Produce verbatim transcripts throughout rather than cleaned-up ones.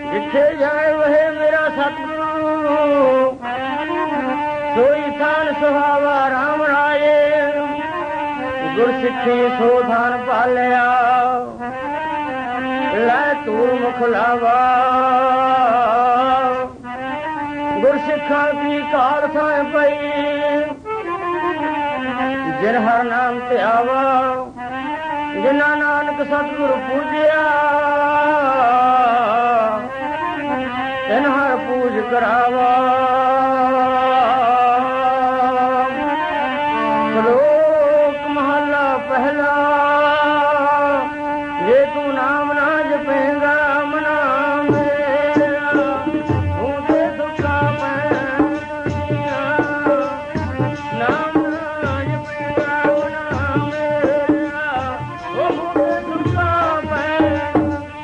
ਜਿੱਥੇ ਜਾਏ ਵਹੇ ਮੇਰਾ ਸਤਿਗੁਰੂ, ਸੋਈ ਥਾਨ ਸੁਹਾਵਾ ਰਾਮ ਰਾਏ। ਗੁਰ ਸਿੱਖੀ ਸੋ ਧਨ ਪਾਲਿਆ, ਲੈ ਤੂਰ ਮੁਖ ਲਾਵਾ। ਗੁਰ ਸਿੱਖਾਂ ਕੀ ਕਾਰ ਥਾਂ ਪਈ, ਜਿਨ ਹਰ ਨਾਮ ਤੇ ਆਵਾ। ਜਿਨਾ ਨਾਨਕ ਸਤਿਗੁਰ ਪੂਜਿਆ, ਤਿਨ ਹਰ ਪੂਜ ਕਰਾਵਾ। ਸ਼ਲੋਕ ਮਹਲਾ ਪਹਿਲਾ, ਜੇ ਤੂੰ ਨਾਮ ਨਾ ਜਪੇਂਗਾ ਮਨਾ ਮੇਰਾ, ਤੂੰ ਤੇ ਦੁੱਖਾਂ ਪੈਣੀਆਂ। ਨਾਮ ਨਾ ਜਪੇਂਗਾ ਮਨਾ ਮੇਰਾ, ਉਹ ਤੇ ਦੁੱਖਾਂ ਪੈਣੀਆਂ।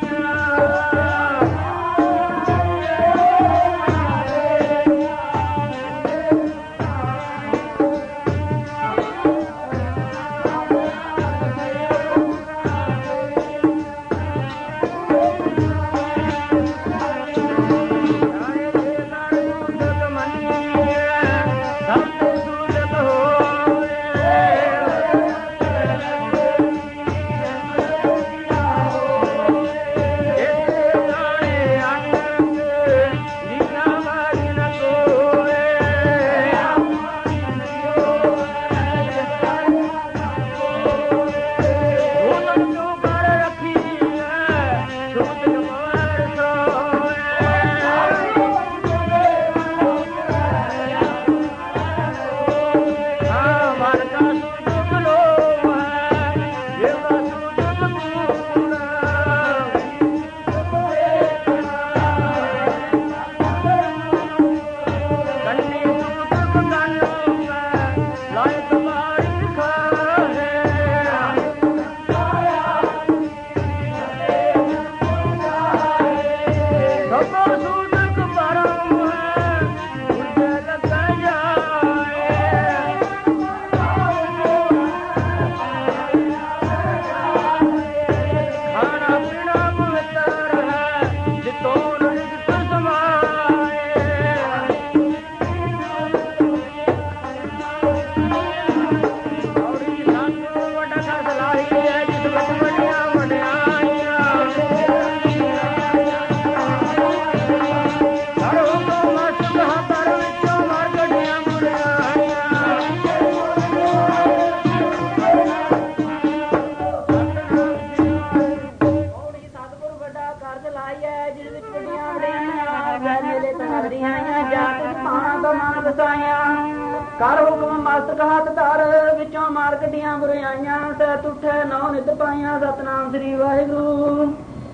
ਕਰ ਹੁਕਮ ਮਸਤਕ ਹੱਥ ਧਰ, ਵਿੱਚੋਂ ਮਾਰ ਕੱਢੀਆਂ ਬੁਰਾਈਆਂ। ਸਹਿ ਉੱਠੇ ਨੌ ਨਿਤ ਪਾਈਆਂ, ਸਤਨਾਮ ਸ੍ਰੀ ਵਾਹਿਗੁਰੂ।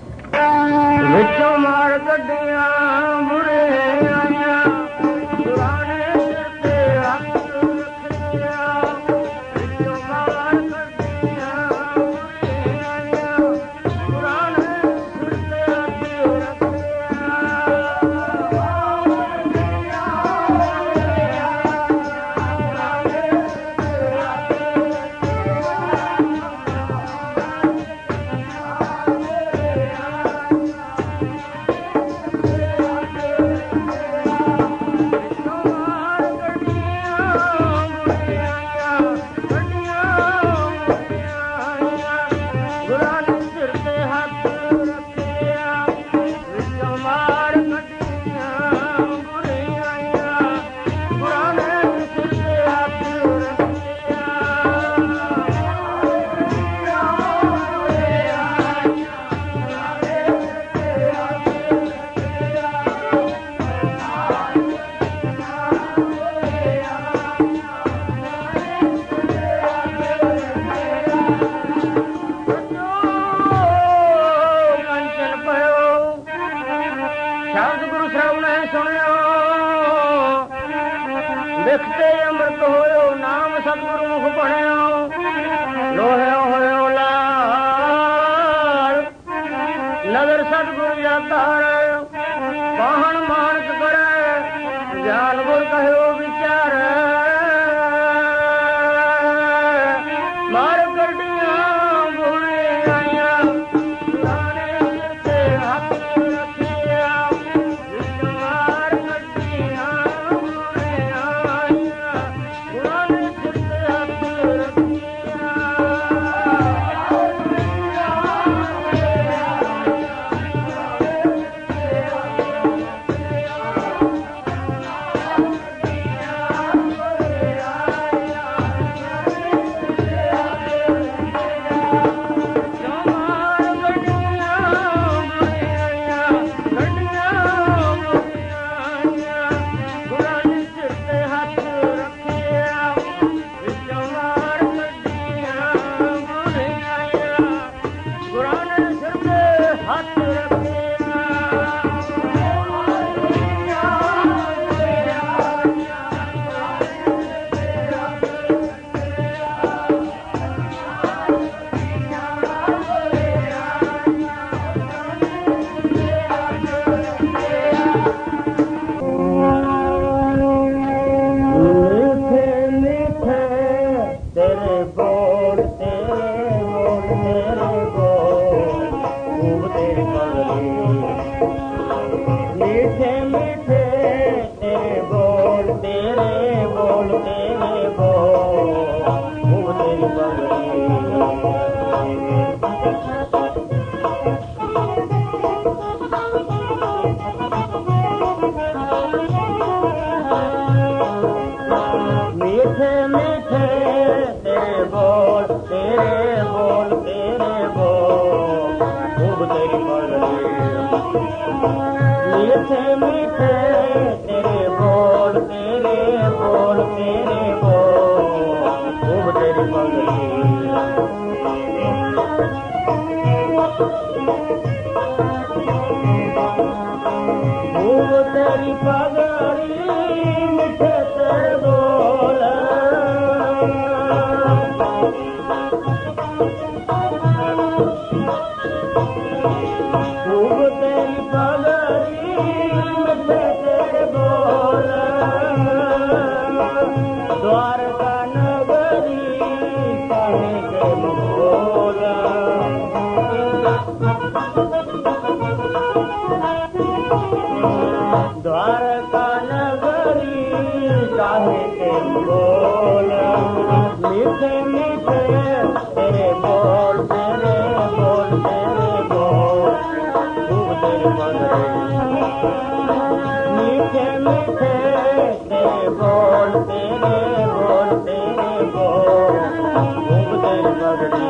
ਵਿੱਚੋਂ ਮਾਰ ਕੱਢੀਆਂ ਬੁਰਾਈਆਂ, ਪੁਰਾਣੇ ਸਿਰ ਤੇ ਹੱਥ ਰੱਖਿਆ। ਵਿੱਚੋਂ ਮਾਰ ਕੱਢੀਆਂ ਬੁਰਾਈਆਂ, ਪੁਰਾਣੇ ਸਿਰ ਤੇ ਹੱਥ ਰੱਖਿਆ। ਲਿਖਤੇ ਅੰਮ੍ਰਿਤ ਹੋਇਓ, ਨਾਮ ਸਤਿਗੁਰੂ ਮੁਖ ਬਣਿਓ। ਲੋਹਿਓ ਹੋਇਓ ਲਾਲ, ਨਦਰ ਸਤਿਗੁਰ ਜਾਤਾਰ। ਪਾਹਣ ਮਾਨਕ ਕਰੇ, ਗਿਆਨ ਗੁਰ ਕਹਿਓ ਵਿਚਾਰ। ਮਾਰ ਗੱਡੀਆਂ ਬੁਰੀਆਂ, ਪੁਰਾਣੇ ਸਿਰ ਤੇ ਹੱਥ ਰੱਖਿਆ। मीठे मीठे तेरे बोल तेरे बोल तेरे बोल खूब तेरी पगड़ी खूब तेरी पगड़ी मीठे तेरे बोल खूब तेरी पगड़ी मीठे तेरे बोल द्वारका नगरी कहे के बोल द्वारका नगरी काहे के बोल मीठे मीठे तेरे बोल तेरे बोल तेरे बोल खूब तेरे पगड़ी मीठे मीठे तेरे बोल तेरे बोल तेरे बोल खूब तेरी पगड़ी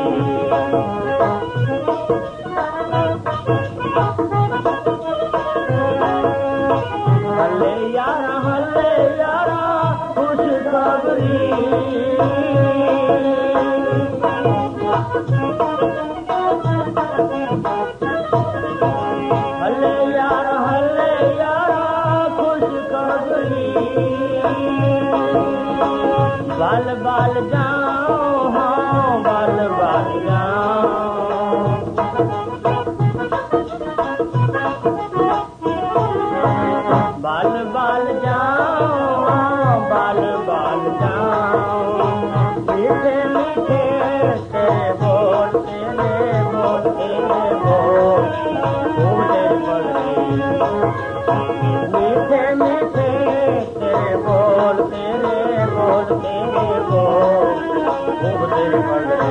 हले यारा हले यारा खुश खबरी हले यारा हले यारा खुश खबरी बाल बाल जाओ हाँ बाल बाल जाओ बाल बाल जाओ बाल बाल जाओ मीठे मीठे तेरे बोल तेरे बोल तेरे बोल खूब तेरी पगड़ी मीठे मीठे तेरे बोल तेरे बोल तेरे बोल खूब तेरी पगड़ी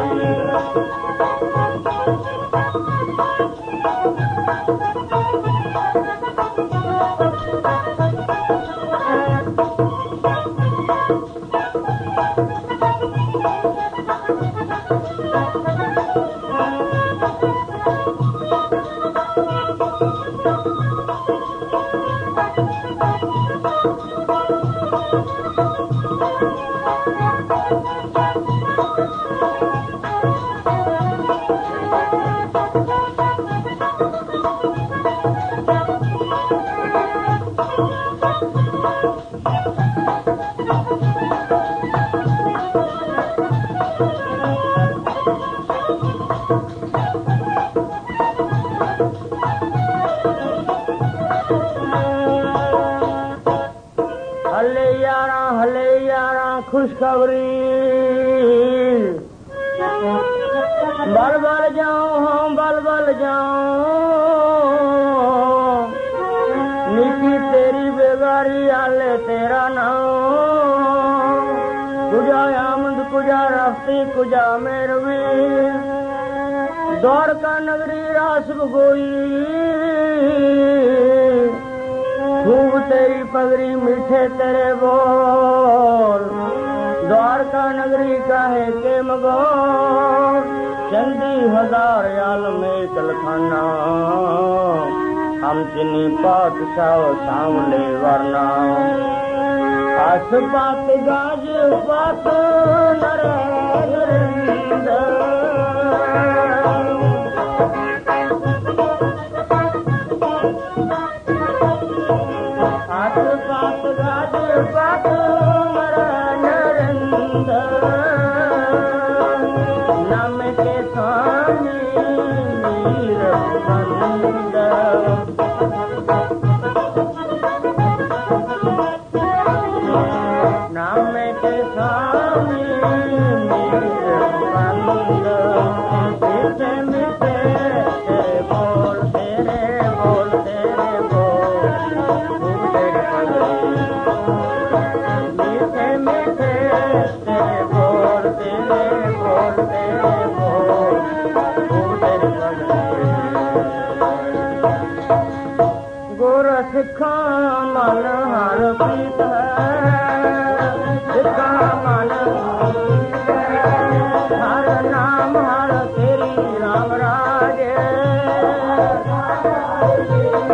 हले यारा हले यारा खुशखबरी बल बल जाओ हाँ बल बल जाओ नीति तेरी बेगारी आले तेरा नाम कुजा आमद कुजा रफ्ती कुजा मेरवी द्वारका नगरी रास गोई खूब तेरी पगड़ी मीठे तेरे बोल द्वारका नगरी काहे के मगोर चंदी हजार याल में कलखाना हम चिनी पातशाह सामले वरना आस पात गाज पात नर आस पात गाज पात नर नरेंद्र नाम के स्वामी वीर बंद नाम के स्वामी वीर बंद मीठे मीठे तेरे बोल तेरे बोल तेरे बोल खूब तेरी पगड़ी मीठे मीठे तेरे बोल तेरे बोल तेरे बोल खूब तेरी पगड़ी गुर सिखा मन हर प्रीत सिखा मन हर नाम हर तेरी राम राजे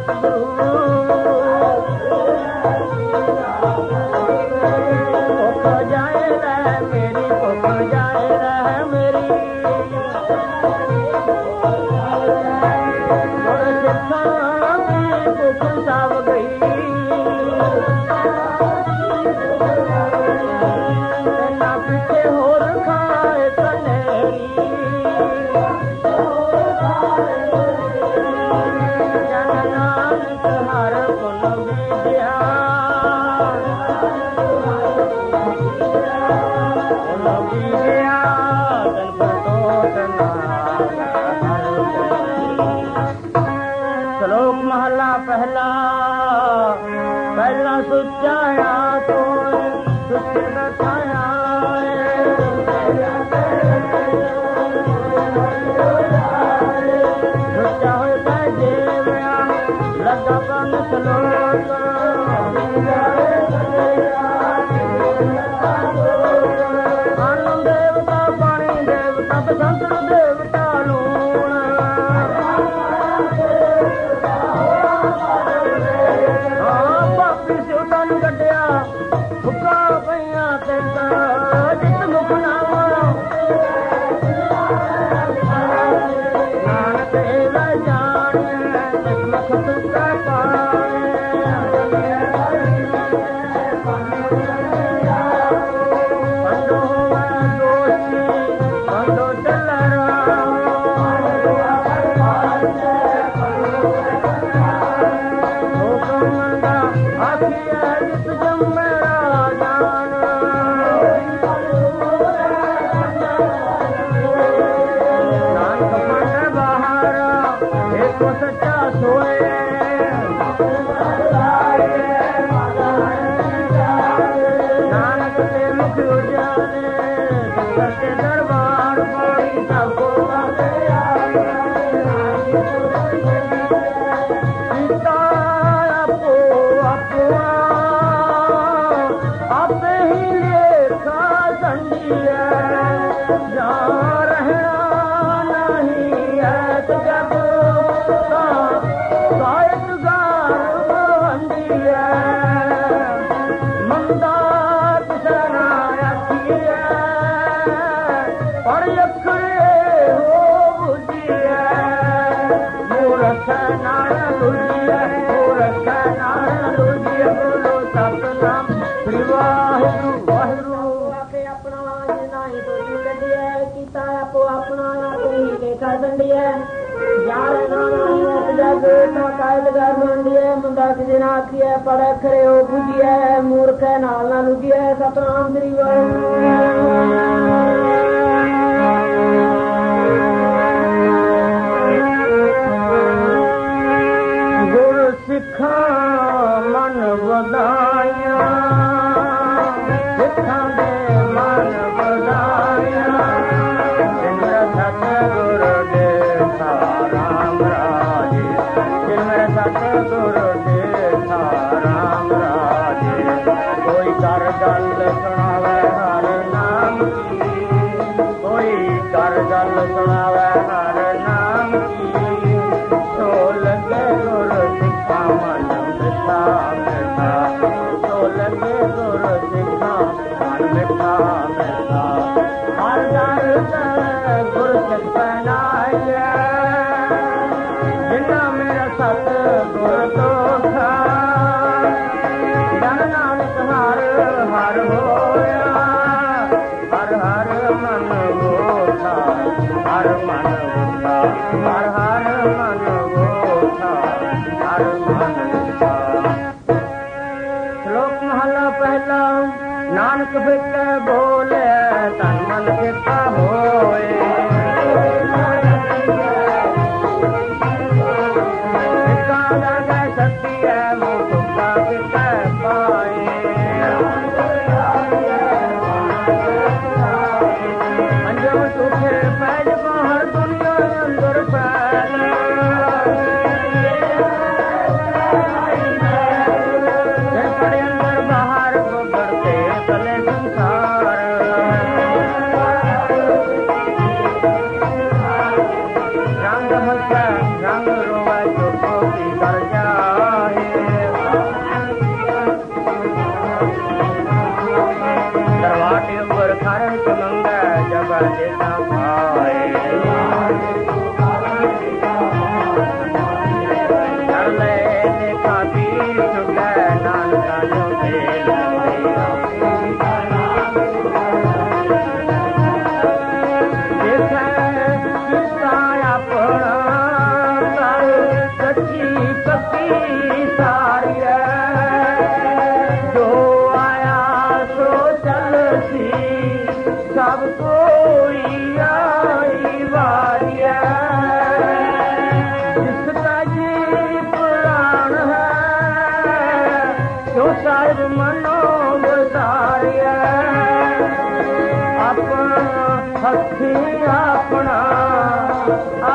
रंग रोवा जो कर जा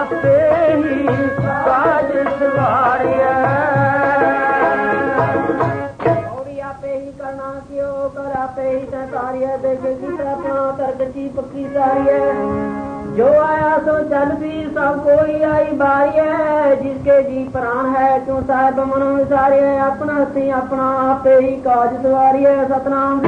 आपे ही काज सवारिया और आपे ही करना क्यों कर आपे ही तारिया देखे गीता अपना तरगती पक्की सारिया जो आया सो चल भी सब कोई आई बारी है जिसके जी प्राण है क्यों साहब मन विसारे अपना सी अपना आपे ही काज सवारी है सतनाम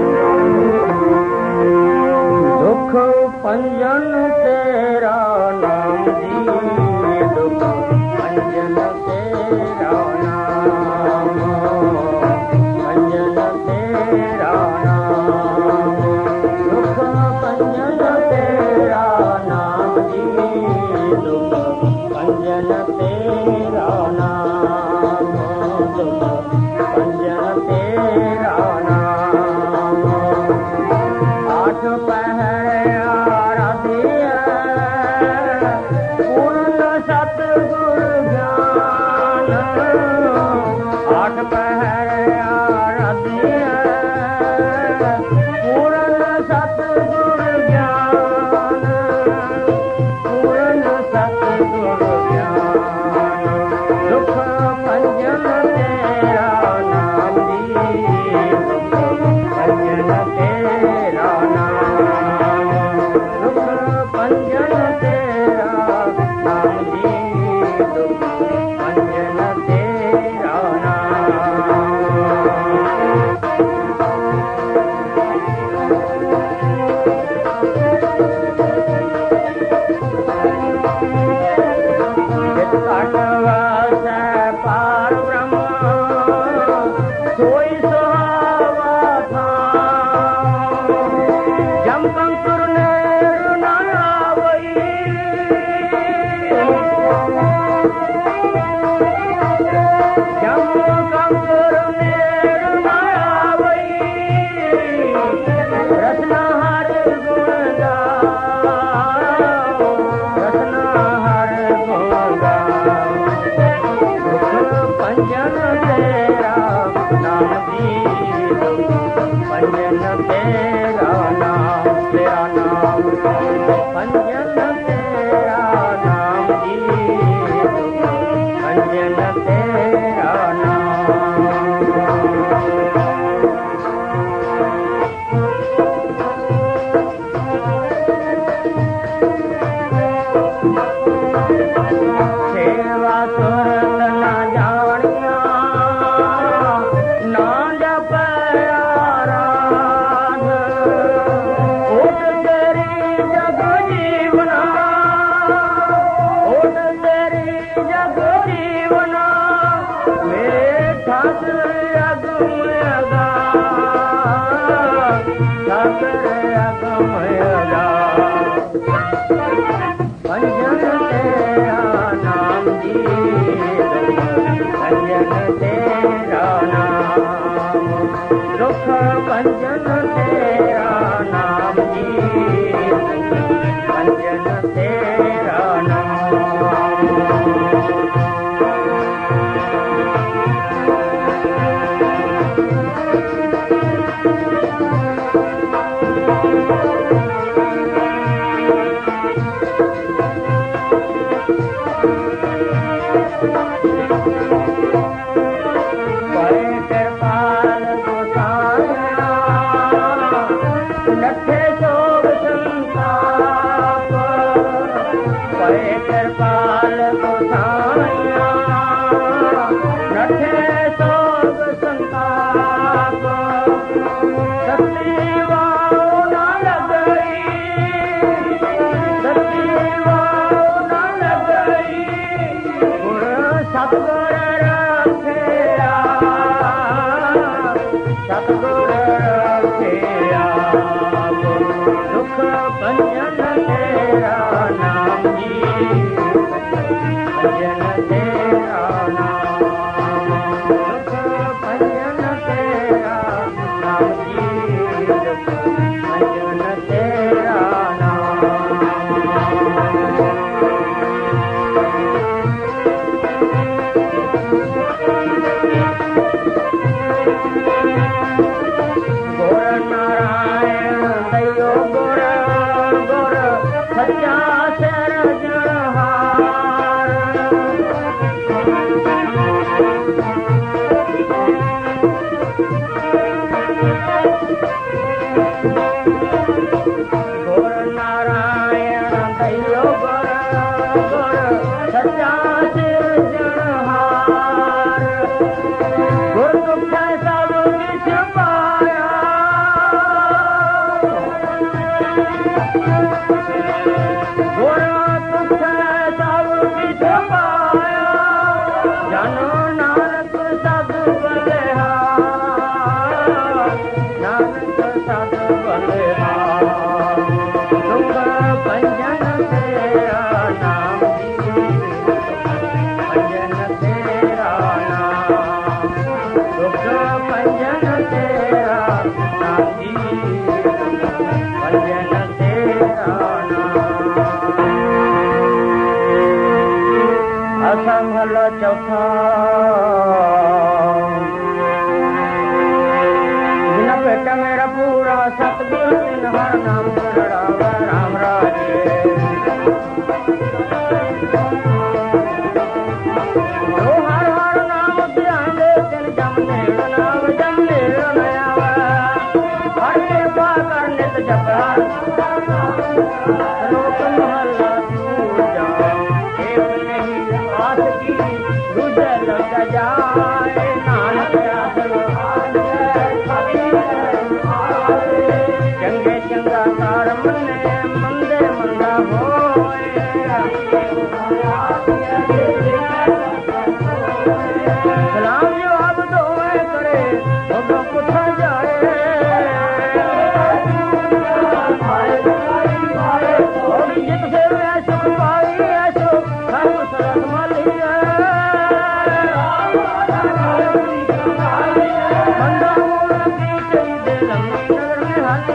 दुख पंजन तेरा नाम जी दुख पंजन तेरा नाम पंजन तेरा नाम दुख पंजन तेरा नाम जी दुख पंजन तेरा नाम दुख पंजन तेरा नाम आठ पहर आराधिया पूर्ण सतगुर ज्ञान आठ पहर आराधिया पूर्ण सतगुर ज्ञान पूर्ण सतगुर ज्ञान दुख पंजन तेरा नाम जी दुख पंजन तेरा नाम दुख पंजन तेरा नाम जी दुख पंजन तेरा नाम चित काटवास पार ब्रह्म सोई सुहावा था जम कंकुर नेर न आवई जम कंकुर नेर न आवई रत्ना हर गुण गाओ रत्ना हर गुण गाओ दुख पंजन तेरा नाम जी दुख पंजन तेरा नाम तेरा नाम पंजन तेरा नाम जी दुख पंजन तेरा नाम सेवा सुरत न जानिया ना जप आराध ओट तेरी जग जीवना ओट तेरी जग जीवना मेरे ठाकुर अगम अगा ठाकुर अगम अगा पंजन तेरा नाम जी पंजन तेरा नाम दुख पंजन तेरा नाम जी पंजन तेरा नाम सच्चा शरण सच्चा सिरजनहार गुर दुख सब किछ पाया गुर दुख सब किछ पाया जन नानक सद बलिहार नानक सद बलिहार दुख भंजन तेरा नाम भंजन तेरा नाम दुख भंजन तेरा नाम जी भंजन तेरा नाम असंभल चौथा बिना पेट मेरा पूरा सतगुरु दिन हर नाम राम राम राजे ओ हर हर नाम ध्यान दे दिन जम नेड़ नाम जम नेड़ न आवे हर कृपा कर नित जप हर लोक महला दूजा एक नहीं आस की दूजे लग जाए नानक आसन चंगे चंगा कार मने मंदे मंदा होए सलाम जवाब दोए करे तो पुछा जाए जित से ऐसो पाई ऐसो हम सरस माली मंदा मोल की चली दे लम्बी नगर में हाली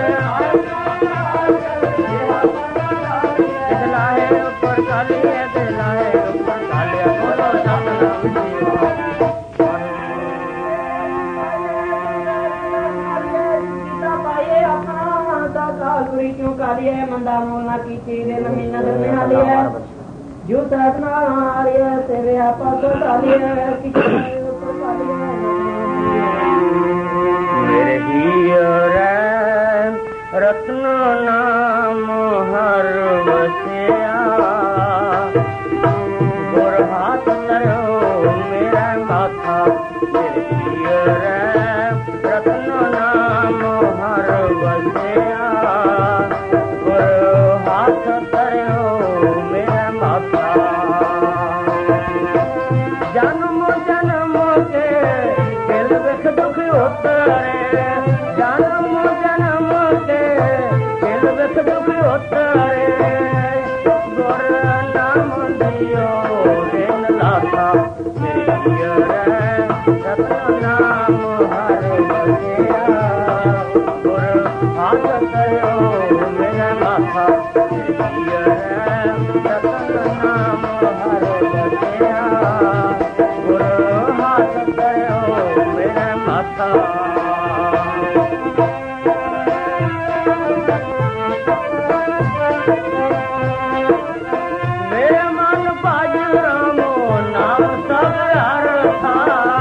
दिला है ऊपर काली है दिला है ऊपर काली है बोलो सतनाम जी क्यों काली है मंदा मोलना की चीज नमी नगर में हाली है जो सतना हारी है तेरे आपा तो काली है मेरे हीर रत्न नाम हर बसिया गुर हाथ तरो मेरा माथा मेरे हीर रत्न नाम हर बसिया गुर हाथ तरो मेरा माथा जन्म जन्म के दिल विख दुख उतरे जन्म जन्म के दिल विख दुख उतरे गुर नाम दियो दिन लाथा मेरे रत्न नाम हर बसिया गुर हाथ तरो मेरा माथा मेरे रत्न नाम हर बसिया गुर हाथ तरो मेरा माथा मेरे मन बाज रामो नाम सब हर था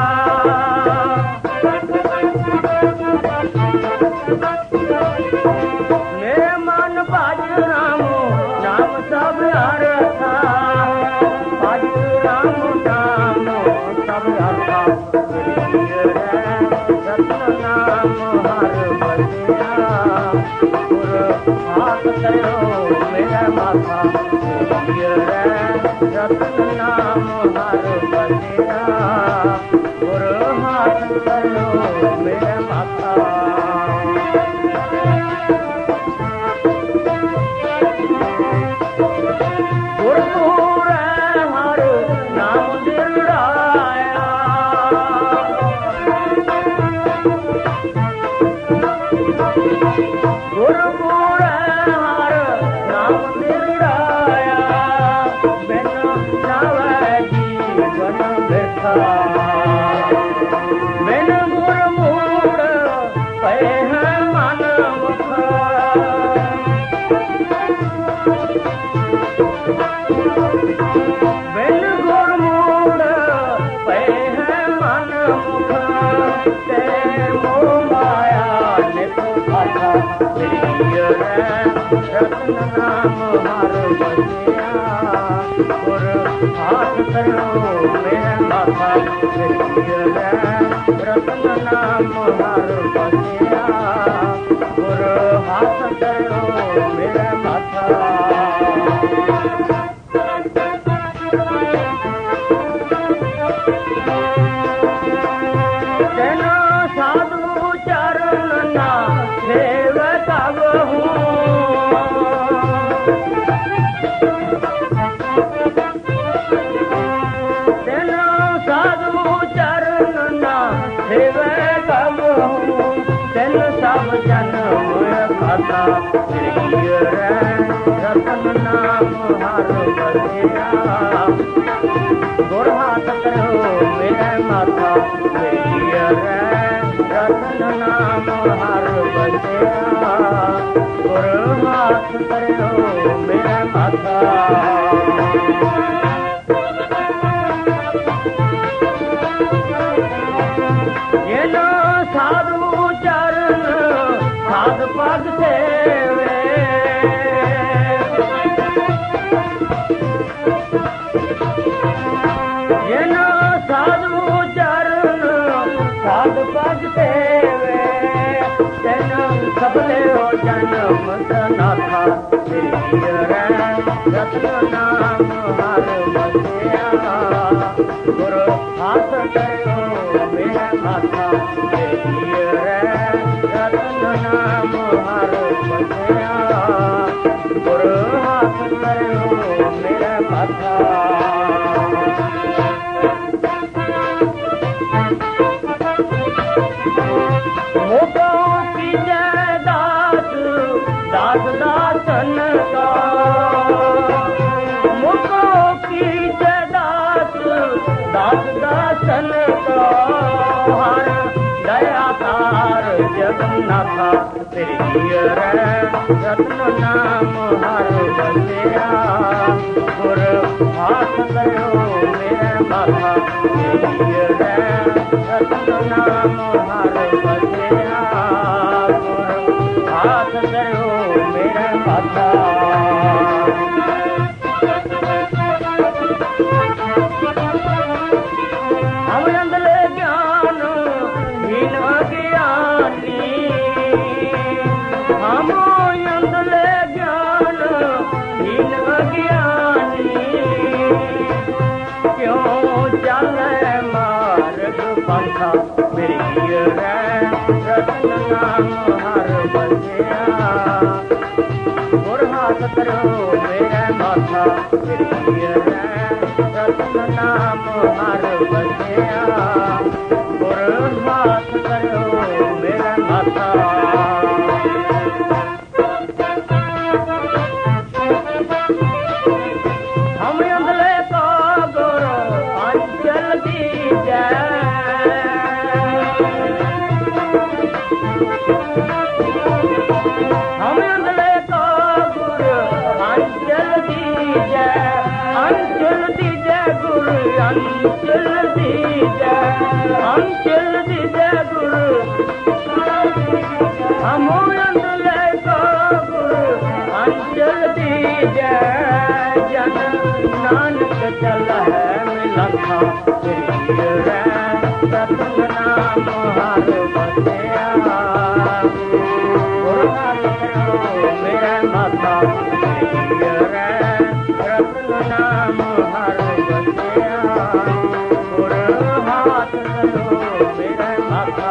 मेरे मन बाज रामो नाम सब हर था बाज राम नाम सब हर था रत्न नाम हर बसिया गुर हाथ तरो मेरा माथा रत्न नाम हर बसिया गुर हाथ तरो मेरा माथा गुरपुर हर नाम दिलड़ाया गुरपुर हर नाम दिलड़ाया बिन नावे जीवन बिरथा बिन गुरमूड़ पे है मन मुख बिन गुरमूड़ पे है मन मुख ते मोह माया नित खाता रत्न नाम हर बसिया गुर हाथ करो मेरे माथा रतन नाम हर बसिया गुर हाथ करो मेरे माथा तेना साधु चरण ना सेवक हूँ तेना साधु चरण ना सेवक हूँ तेन सब जन्म खाता रतन नाम हर बसिया गुर हाथ करो मेरे माथा रतन नाम हर बसिया गुर हाथ करो मेरे माथा ये नो साधु चरण साध पद सेवे ये नो साधु चरण साध पद सेवे तेन सबले हो जन्म सनाथा रतन नाम हर बसिया गुरु हाथ करो मेरा माथा रतन नाम हर बसिया गुरु हाथ करो मेरा माथा मोटों की जय दास दास दासन का मोटों की जय दास दास दासन का हर दया तार जगन्नाथा तेरी रत्न नाम हर बसिया गुर हाथ करो मेरे माथा तेरी रत्न नाम हर बसिया गुर हाथ करो मेरे माथा हम अंधले ज्ञान हीन अज्ञानी हम अंधले ज्ञान हीन अज्ञानी क्यों चले मार्ग पंथा मेरी रतन नाम हर बसिया गुर हाथ करो मेरे माथा मेरी रतन नाम हर बसिया गुर हाथ करो मेरे माथा हम अंधले का गुर अंचल दी जय हम अंधले का गुर अंचल दी जय अंचल दी जय गुर अंचल दी जय अंचल दी जय गुर हम अंधले का गुर अंचल दी जय जन नानक चल है मिलखा रतन नाम हर बसिया गुर हाथ करो मेरे माथा रतन नाम हर बसिया गुर हाथ करो मेरे माथा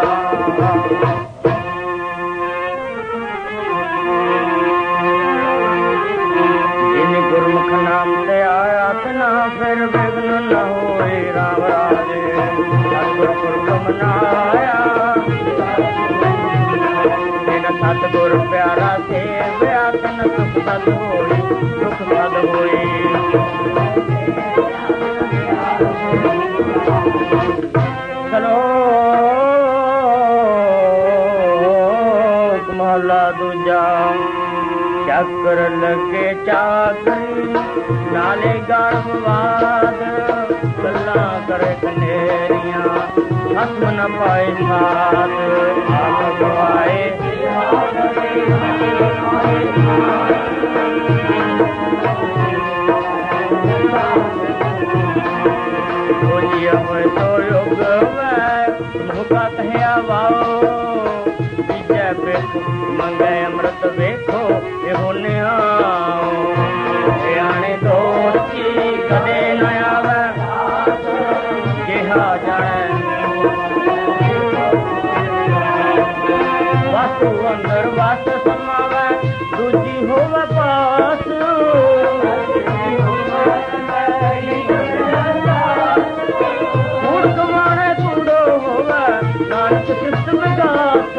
जिन गुरमुख नाम से आया तना फिर विघ्न न होए राम राजे सतगुर मनाया जिन सतगुर प्यारा सेव्या तन सुख सद होई सुख सद होई चलो महला दूजा चक्र लगे चाकरी नाले गर्भवाद गल्ला करे कनेरियां हसम न पाए साथ आप गवाए ਹੋਏ ਸੋ ਯੁਗ ਵੈ ਮੁਕਾ ਕਹਿਆ ਵਾਓ ਤੀਜੈ ਬਿਖ ਮੰਗੈ ਅੰਮ੍ਰਿਤ ਵੇਖੋ ਇਹੋ ਨਿਆਓ ਸਿਆਣੇ ਦੋਸਤੀ ਕਦੇ ਨਾ ਆਵੈ ਜਿਹਾ ਜਾਣੈ ਵਸਤੂ ਅੰਦਰ ਵਸ ਸਮਾਵੈ ਦੂਜੀ ਹੋਵੇ ਪਾਸ ਕੂੜ ਕਮਾਣੇ ਕੂੜੋ ਹੋਵੇ ਨਾਨਕ ਸਿਫਤ ਵਿਗਾਸ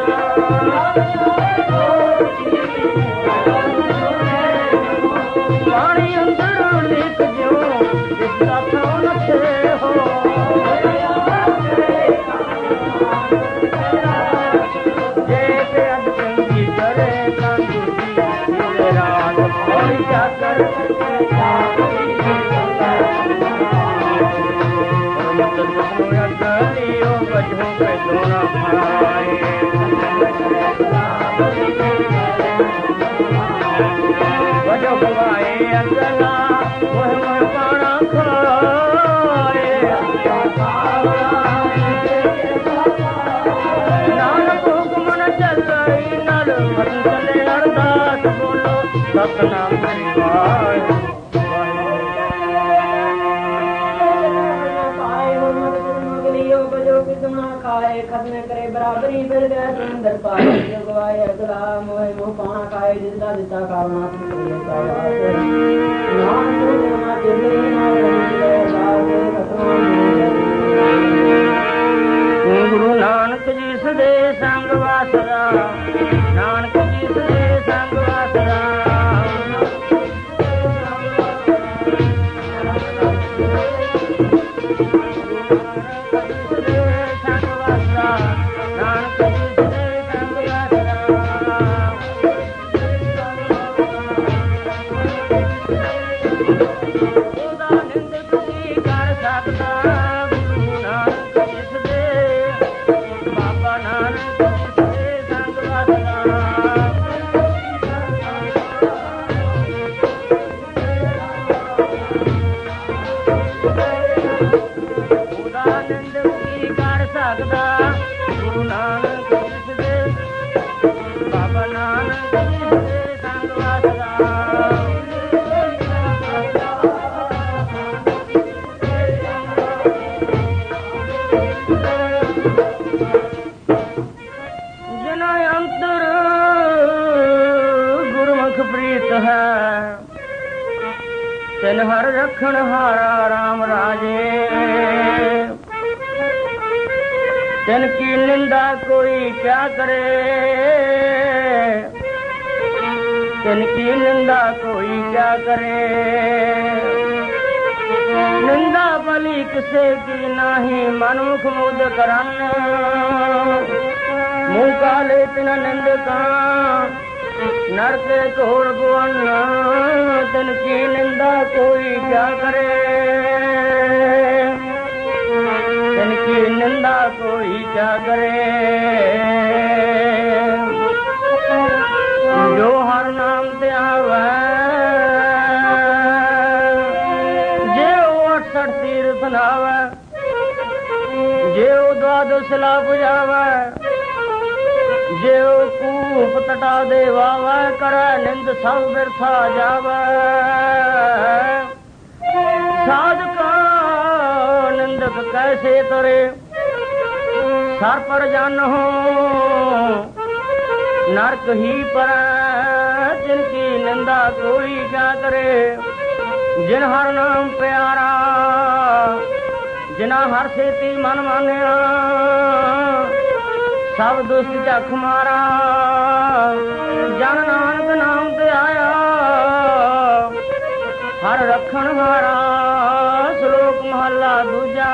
ਪਾਣੀ ਅੰਦਰ ਲਿਖ ਜਿਉ ਜਿਸ ਦਾ ਥਾਂ ਨੱਠੇ ਹੋ ਵਜੋ ਗਵਾਏ ਅਗਲਾ ਮੋਹ ਮੋਹ ਪਾਣਾ ਖਾਏ ਨਾਨਕ ਹੁਕਮ ਨ ਚੱਲਈ ਨਲ ਮਨ ਚੱਲੇ ਅਰਦਾਸ ਬੋਲੋ ਸਤਨਾਮ ਕਰਿਵਾਏ खाए खत्म करे बराबरी फिर गए सुंदर पाए गवाए अगला मोह मोह पाना खाए जिंदा दिता कावना गुरु नानक जी सदे संग वासरा नानक जी सदे संग वासरा ਤਿਨ ਹਰ ਰਖਣ ਹਾਰਾ ਰਾਮ ਰਾਜੇ ਤਿਨ ਕੀ ਨਿੰਦਾ ਕੋਈ ਕਿਆ ਕਰੇ ਤਿਨ ਕੀ ਨਿੰਦਾ ਕੋਈ ਕਿਆ ਕਰੇ ਨਿੰਦਾ ਭਲੀ ਕਿਸੇ ਕੀ ਨਾਹੀ ਮਨੁਖ ਮੁਦ ਕਰਨ ਮੂੰਹ ਕਾਲੇ ਤਿਨ ਨਿੰਦਕਾਂ नरके घोर भुवन तिन की निंदा कोई क्या करे तिन की निंदा कोई क्या करे जो हर नाम ते आवे जे अठसठ तीर्थ नावे जे द्वादश ला पुजावे जे कूप तटा देवावे करे निंद सब बिरथा जावे साधका निंदक कैसे तरे सर पर जन हो नरक ही पर जिनकी निंदा कोई क्या करे जिन हर नाम प्यारा जिना हर सेती मन मानिया सब दुष्ट झख मारा जन नानक नाम ते आया हर रखन हारा श्लोक महला दूजा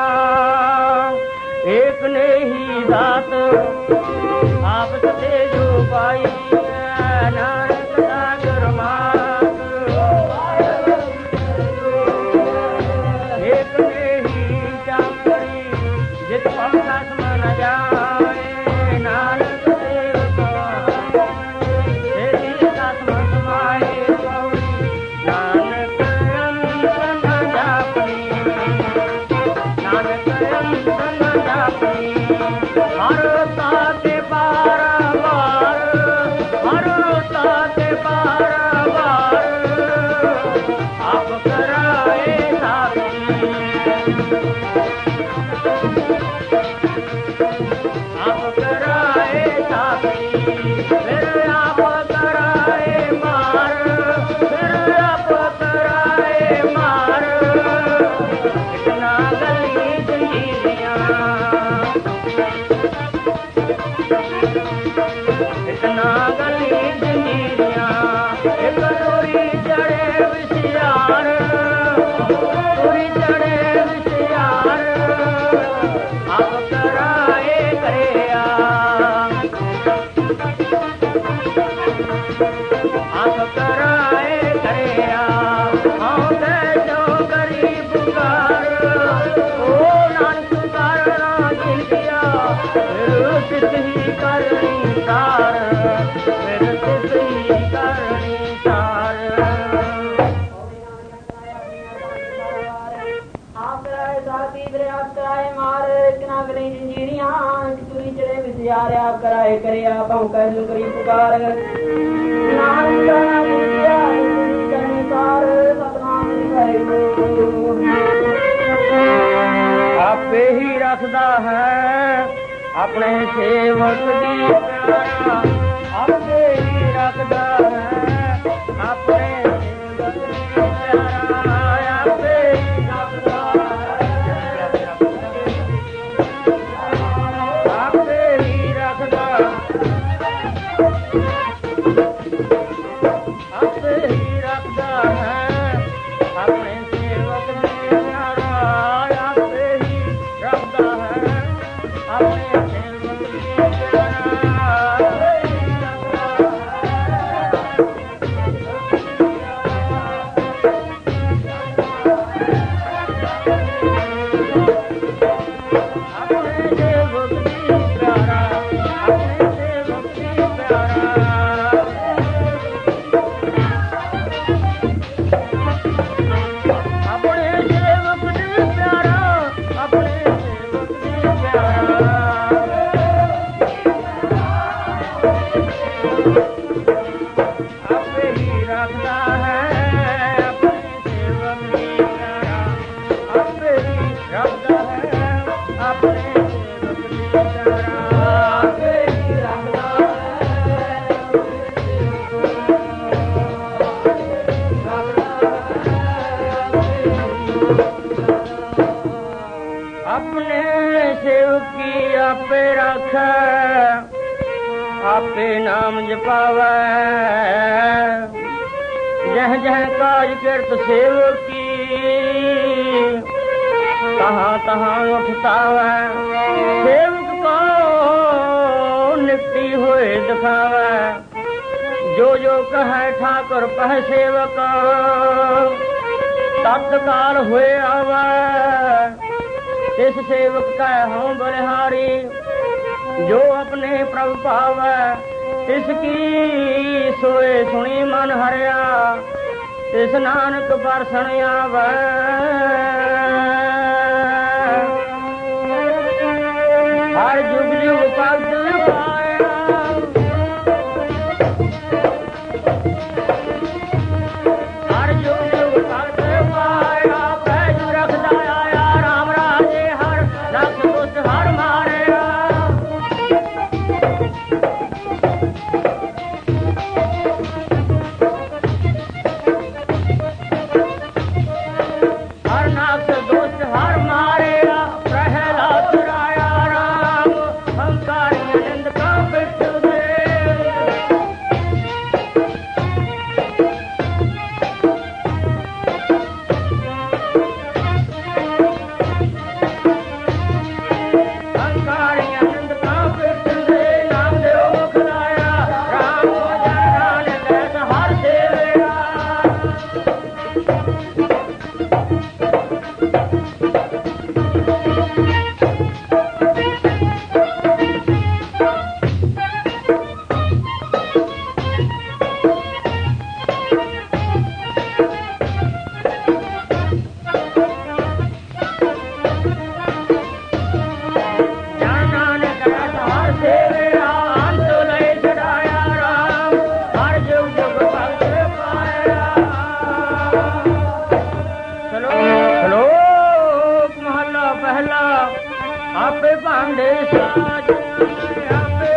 एक ने ही दात आप सते जो पाई नानक सागर मात एक ने ही चाकरी जित पंखा समान जाए नानक देव नानक नानक ਆਪ ਕਰਾਏ ਸਾਥੀ ਆਪ ਕਰਾਏ ਸਾਥੀ ਫਿਰ ਆਪ ਕਰਾਏ ਮਾਰ ਫਿਰ ਆਪ ਕਰਾਏ ਮਾਰ ਇਤਨਾ ਗਲੀ ਜੰਜੀਰੀਆਂ ਇਤਨਾ ਗਲੀ ਜੰਜੀਰੀਆਂ ਇੱਕ ਤੋਰੀ ਚੜੇ ਵਿਸਿਆਰ ਤੋਰੀ ਚੜੇ ਵਿਸਿਆਰ ਆਪ ਕਰਾਏ ਕਰਿਆ ਆਪ ਕਰਾਏ ਕਰਿਆ ਆਉਂਦੇ ਜੋ ਗਰੀਬ ਘਰ ਉਹ ਨਾਨਕ ਕਰਨਾ ਜਿੰਦਿਆ ਫਿਰ ਸਿੱਧ ਹੀ ਕਰਨੀ ਸਾਰ ਫਿਰ ਸਿੱਧ ਹੀ ਕਰਨੀ ਸਾਰ ਆਪ ਕਰਾਏ ਸਾਥੀ ਫਿਰ ਆਪ ਕਰਾਏ ਮਾਰ ਇਤਨਾ ਗਲੀ ਜੰਜੀਰੀਆਂ ਇੱਕ ਤੁਰੀ ਚੜੇ ਵਿਸਿਆਰ ਆਪ ਕਰਾਏ ਕਰਿਆ ਭੌਂਕੈ ਜੋ ਕਰੀ ਪੁਕਾਰ ਨਾਨਕ ਕਰਨਾ ਜਿੰਦਿਆ ਕਰਨੀ ਸਾਰ ਸਤਨਾਮ ਵਾਹਿਗੁਰੂ ਆਪੇ ਹੀ ਰੱਖਦਾ ਹੈ ਆਪਣੇ ਸੇਵਕ ਦੀ ਪਿਆਰਾ ਆਪੇ ਹੀ ਰੱਖਦਾ ਹੈ ਆਪਣੇ ਸੇਵਕ ਦੀ ਪਿਆਰਾ ਆਪੇ ਹੀ ਰੱਖਦਾ ਹੈ ਆਪੇ ਹੀ ਰੱਖਦਾ ਆਪੇ ਹੀ ਰੱਖਦਾ ਹੈ ਆਪਣੇ ਸੇਵਕ ਦੀ ਪਿਆਰਾ ਆਪੇ ਹੀ ਰੱਖਦਾ ਹੈ ਆਪਣੇ ਸੇਵਕ ਦੀ ਪਿਆਰਾ ਆਪੇ ਹੀ ਰੱਖਦਾ ਆਪਣੇ ਸੇਵਕ ਦੀ ਪਿਆਰਾ ਆਪਣੇ ਸੇਵਕ ਦੀ ਪਿਆਰਾ ਆਪਣੇ ਸੇਵਕ ਦੀ ਪਿਆਰਾ ਆਪਣੇ ਸੇਵਕ ਦੀ ਪਿਆਰਾ ਆਪੇ ਹੀ ਰੱਖਦਾ ਹੈ ਆਪਣੇ ਸੇਵਕ ਦੀ ਪਿਆਰਾ ਆਪੇ ਹੀ ਰੱਖਦਾ ਹੈ ਆਪਣੇ ਸੇਵਕ ਦੀ ਪਿਆਰਾ ਆਪੇ ਹੀ ਰੱਖਦਾ ਆਪਣੇ ਸੇਵਕੀ ਆਪੇ ਰੱਖੈ ਆਪੇ ਨਾਮ ਜਪਾਵੈ ਜਹ ਜਹ ਕਾਜ ਕਿਰਤ ਸੇਵਕੀ ਤਹਾਂ ਤਹਾਂ ਉਠਤਾਵੈ ਸੇਵਕ ਕੋ ਨਿਕਟੀ ਹੋਏ ਦਿਖਾਵੈ ਜੋ ਜੋ ਕਹੈ ਠਾਕੁਰ ਪਹਿ ਸੇਵਕ ਤਤਕਾਲ ਹੋਏ ਆਵੈ ਤਿਸ ਸੇਵਕ ਕੈ ਹਉ ਬਲਿਹਾਰੀ ਜੋ ਆਪਣੇ ਪ੍ਰਭ ਭਾਵੈ ਤਿਸ ਕੀ ਸੋਏ ਸੁਣੀ ਮਨ ਹਰਿਆ ਤਿਸ ਨਾਨਕ ਬਰਸਣ ਆਵੈ ਹਰ ਜੁਗ ਜੁਗ ਭਗਤ ਪਾਇਆ ਹਰ ਜੁਗ ਜੁਗ ਭਗਤ ਪਾਇਆ ਪੈਜ ਰੱਖਦਾ ਆਇਆ ਰਾਮ ਰਾਜੇ ਹਰ ਲਖ ਦੁਸ਼ਟ ਹਰ ਮਾਰਿਆ ਹਰ ਨਾਕ ਦੋਸਤ ਮਹਲਾ ਆਪੇ ਭਾਂਡੇ ਸਾਜ ਆਪੇ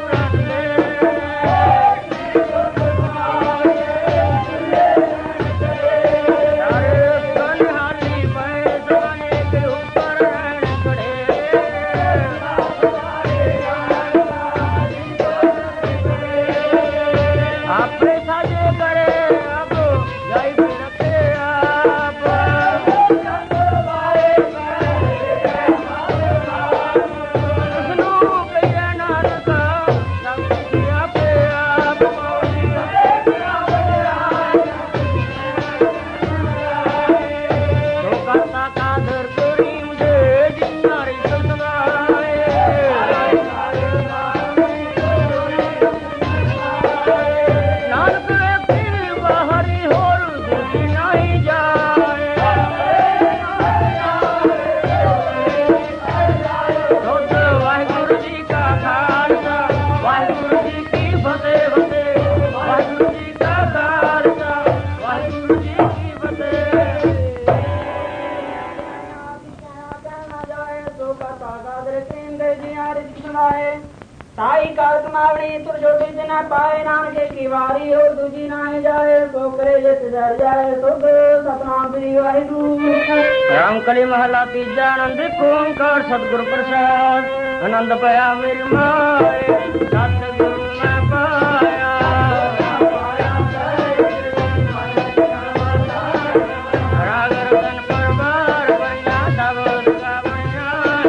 ताई काल कमावड़ी तुर छोटी जना पाए नानके की वारी और दूजी ना जाए सो करे जित जर जाए सुख सतनाम श्री वाहिगुरु। राम कली महला तीजा आनंद ओंकार सतगुरु प्रसाद आनंद पाया मेरी माए सतगुरु मैं पाया राग रतन परवार बनिया सबद का बनिया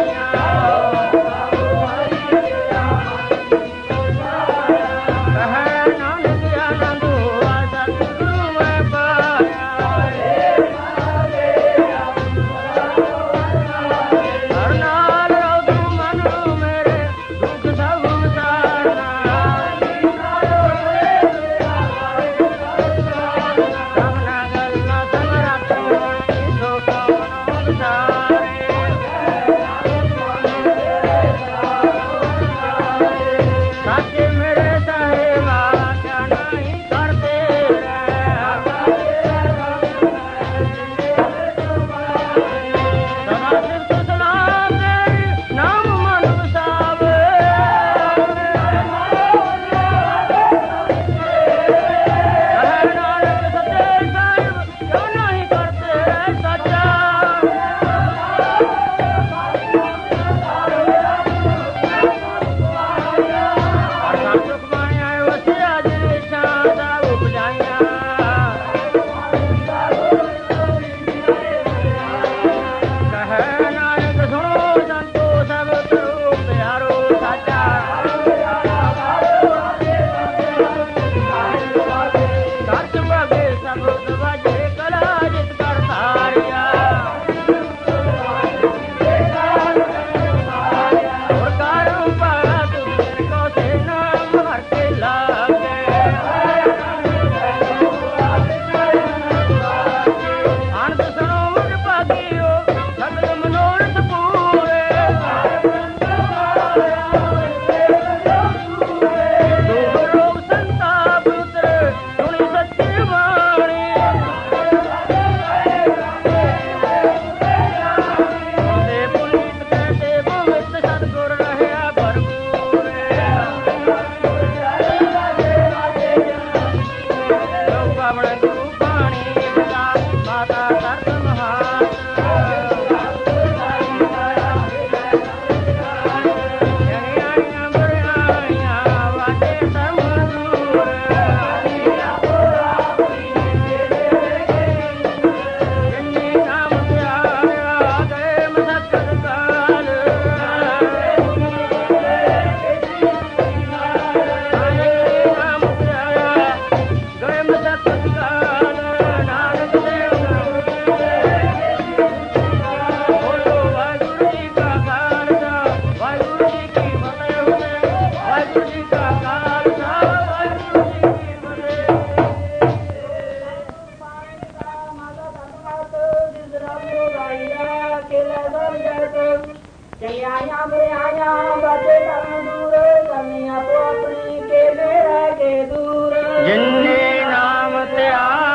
जिन्ने नाम ते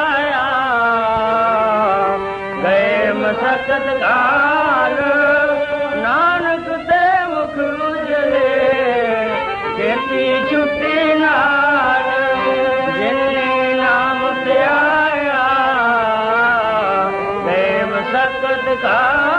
आया गए मसकत गाल ਐਸੀ ਛੁੱਟੀ ਨਾਲ ਜਿਨੇ ਨਾਮ ਧਿਆਇਆ ਦੇਵ ਸਕਤ ਕਾ